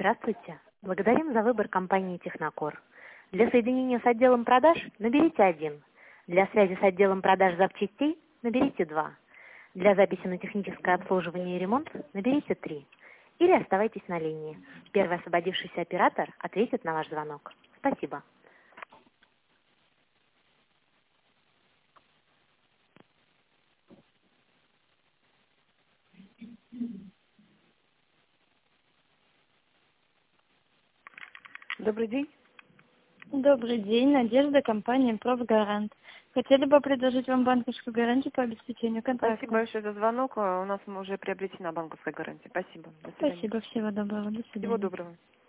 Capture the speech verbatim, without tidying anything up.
Здравствуйте. Благодарим за выбор компании Технокор. Для соединения с отделом продаж наберите один. Для связи с отделом продаж запчастей наберите два. Для записи на техническое обслуживание и ремонт наберите три. Или оставайтесь на линии. Первый освободившийся оператор ответит на ваш звонок. Спасибо. Добрый день. Добрый день, Надежда, компания «Профгарант». Хотели бы предложить вам банковскую гарантию по обеспечению контракта. Спасибо большое за звонок. У нас уже приобретена банковская гарантия. Спасибо. До свидания. Спасибо, всего доброго, до свидания. Всего доброго.